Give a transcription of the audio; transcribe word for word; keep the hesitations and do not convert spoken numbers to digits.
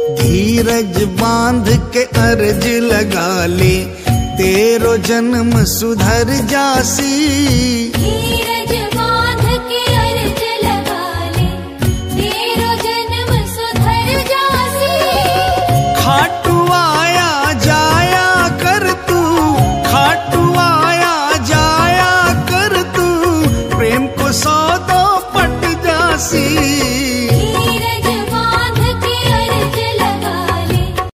धीरज बांध के अर्ज लगा ले, तेरो जन्म सुधर जासी। धीरज बांध के अर्ज लगा ले, तेरो जन्म सुधर जासी। खाटू आया जाया कर तू, खाटू आया जाया कर तू, प्रेम को सौदो पट जासी।